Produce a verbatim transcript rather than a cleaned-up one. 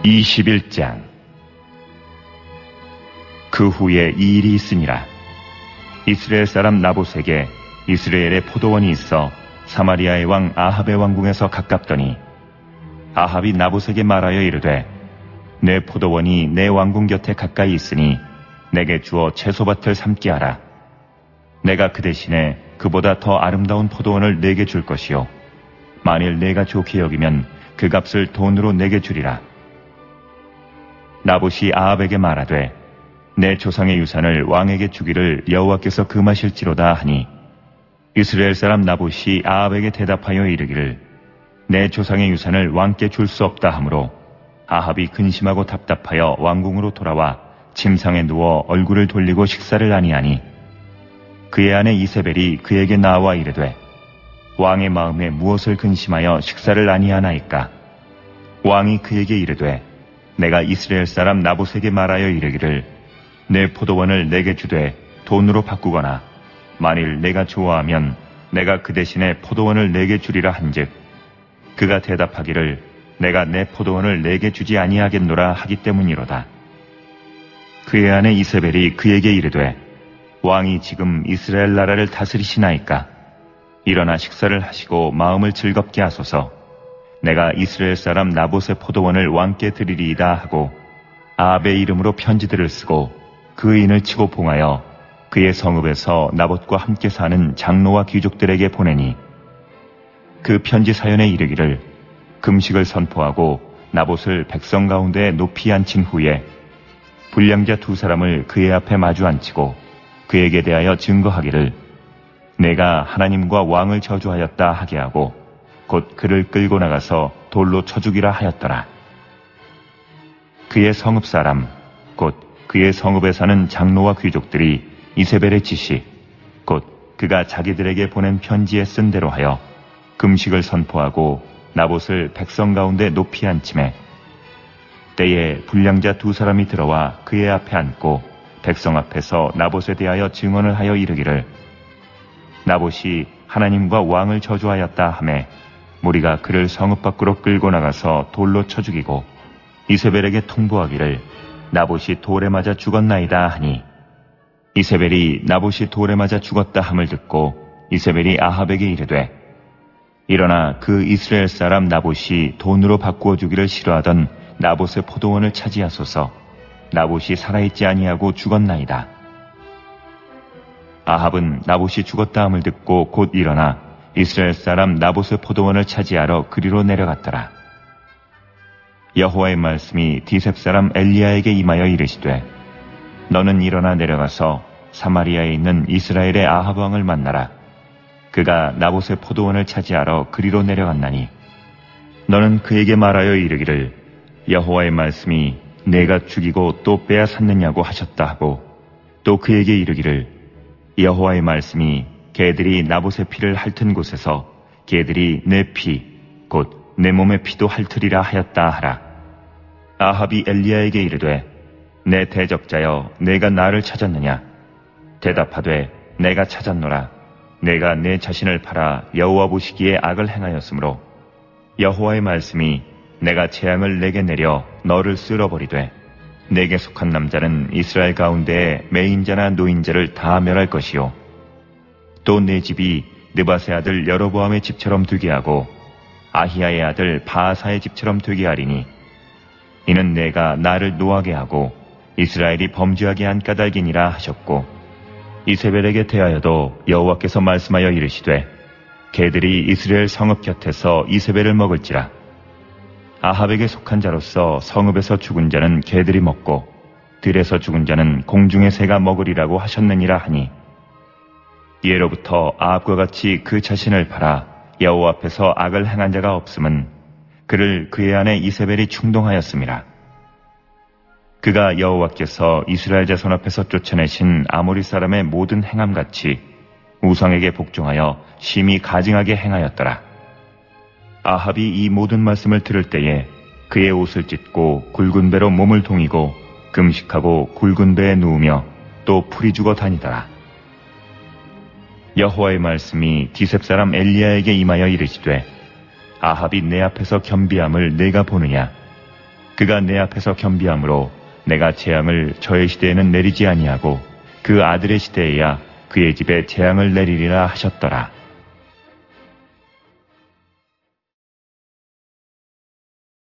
이십일 장. 그 후에 이 일이 있으니라. 이스라엘 사람 나봇에게 이스라엘의 포도원이 있어 사마리아의 왕 아합의 왕궁에서 가깝더니 아합이 나봇에게 말하여 이르되 내 포도원이 내 왕궁 곁에 가까이 있으니 내게 주어 채소밭을 삼게 하라. 내가 그 대신에 그보다 더 아름다운 포도원을 내게 줄 것이요 만일 내가 좋게 여기면 그 값을 돈으로 내게 주리라. 나봇이 아합에게 말하되 내 조상의 유산을 왕에게 주기를 여호와께서 금하실지로다 하니 이스라엘 사람 나봇이 아합에게 대답하여 이르기를 내 조상의 유산을 왕께 줄 수 없다 하므로 아합이 근심하고 답답하여 왕궁으로 돌아와 침상에 누워 얼굴을 돌리고 식사를 아니하니 그의 아내 이세벨이 그에게 나와 이르되 왕의 마음에 무엇을 근심하여 식사를 아니하나이까? 왕이 그에게 이르되 내가 이스라엘 사람 나봇에게 말하여 이르기를 내 포도원을 내게 주되 돈으로 바꾸거나 만일 내가 좋아하면 내가 그 대신에 포도원을 내게 주리라 한즉 그가 대답하기를 내가 내 포도원을 내게 주지 아니하겠노라 하기 때문이로다. 그의 아내 이세벨이 그에게 이르되 왕이 지금 이스라엘 나라를 다스리시나이까? 일어나 식사를 하시고 마음을 즐겁게 하소서. 내가 이스라엘 사람 나봇의 포도원을 왕께 드리리이다 하고 아합의 이름으로 편지들을 쓰고 그 인을 치고 봉하여 그의 성읍에서 나봇과 함께 사는 장로와 귀족들에게 보내니 그 편지 사연에 이르기를 금식을 선포하고 나봇을 백성 가운데 높이 앉힌 후에 불량자 두 사람을 그의 앞에 마주 앉히고 그에게 대하여 증거하기를 내가 하나님과 왕을 저주하였다 하게 하고 곧 그를 끌고 나가서 돌로 쳐 죽이라 하였더라. 그의 성읍 사람 곧 그의 성읍에 사는 장로와 귀족들이 이세벨의 지시 곧 그가 자기들에게 보낸 편지에 쓴 대로 하여 금식을 선포하고 나봇을 백성 가운데 높이 앉히매 때에 불량자 두 사람이 들어와 그의 앞에 앉고 백성 앞에서 나봇에 대하여 증언을 하여 이르기를 나봇이 하나님과 왕을 저주하였다 하매 무리가 그를 성읍 밖으로 끌고 나가서 돌로 쳐 죽이고 이세벨에게 통보하기를 나봇이 돌에 맞아 죽었나이다 하니 이세벨이 나봇이 돌에 맞아 죽었다 함을 듣고 이세벨이 아합에게 이르되 일어나 그 이스라엘 사람 나봇이 돈으로 바꾸어 주기를 싫어하던 나봇의 포도원을 차지하소서. 나봇이 살아있지 아니하고 죽었나이다. 아합은 나봇이 죽었다 함을 듣고 곧 일어나 이스라엘 사람 나봇의 포도원을 차지하러 그리로 내려갔더라. 여호와의 말씀이 디셉 사람 엘리야에게 임하여 이르시되 너는 일어나 내려가서 사마리아에 있는 이스라엘의 아합 왕을 만나라. 그가 나봇의 포도원을 차지하러 그리로 내려갔나니 너는 그에게 말하여 이르기를 여호와의 말씀이 내가 죽이고 또 빼앗았느냐고 하셨다 하고 또 그에게 이르기를 여호와의 말씀이 개들이 나봇의 피를 핥은 곳에서 개들이 내 피 곧 내 몸의 피도 핥으리라 하였다 하라. 아합이 엘리야에게 이르되 내 대적자여 내가 나를 찾았느냐? 대답하되 내가 찾았노라. 내가 내 자신을 팔아 여호와 보시기에 악을 행하였으므로 여호와의 말씀이 내가 재앙을 내게 내려 너를 쓸어버리되 내게 속한 남자는 이스라엘 가운데에 매인자나 노인자를 다 멸할 것이요 또 내 집이 느밧의 아들 여로보암의 집처럼 되게 하고 아히야의 아들 바아사의 집처럼 되게 하리니 이는 내가 나를 노하게 하고 이스라엘이 범죄하게 한 까닭이니라 하셨고 이세벨에게 대하여도 여호와께서 말씀하여 이르시되 개들이 이스라엘 성읍 곁에서 이세벨을 먹을지라. 아합에게 속한 자로서 성읍에서 죽은 자는 개들이 먹고 들에서 죽은 자는 공중의 새가 먹으리라고 하셨느니라 하니 이에로부터 아합과 같이 그 자신을 팔아 여호와 앞에서 악을 행한 자가 없음은 그를 그의 아내 이세벨이 충동하였음이라. 그가 여호와께서 이스라엘 자손 앞에서 쫓아내신 아모리 사람의 모든 행함같이 우상에게 복종하여 심히 가증하게 행하였더라. 아합이 이 모든 말씀을 들을 때에 그의 옷을 찢고 굵은 배로 몸을 동이고 금식하고 굵은 배에 누우며 또 풀이 죽어 다니더라. 여호와의 말씀이 디셉 사람 엘리야에게 임하여 이르시되 아합이 내 앞에서 겸비함을 내가 보느냐? 그가 내 앞에서 겸비함으로 내가 재앙을 저의 시대에는 내리지 아니하고 그 아들의 시대에야 그의 집에 재앙을 내리리라 하셨더라.